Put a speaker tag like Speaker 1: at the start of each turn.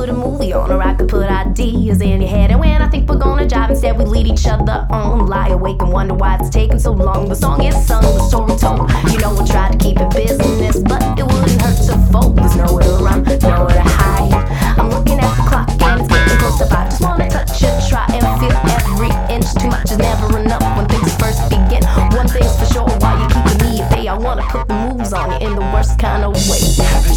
Speaker 1: put a movie on, or I could put ideas in your head. And when I think we're gonna jive, instead we lead each other on. Lie awake and wonder why it's taking so long. The song is sung, the story told. You know we'll try to keep it business, but it wouldn't hurt to fold. There's nowhere to run, nowhere to hide. I'm looking at the clock and it's getting close to 5. Just wanna touch it, try and feel every inch. Too much is never enough when things first begin. One thing's for sure, while you're keeping me at bay, I wanna put the moves on you in the worst kind of way.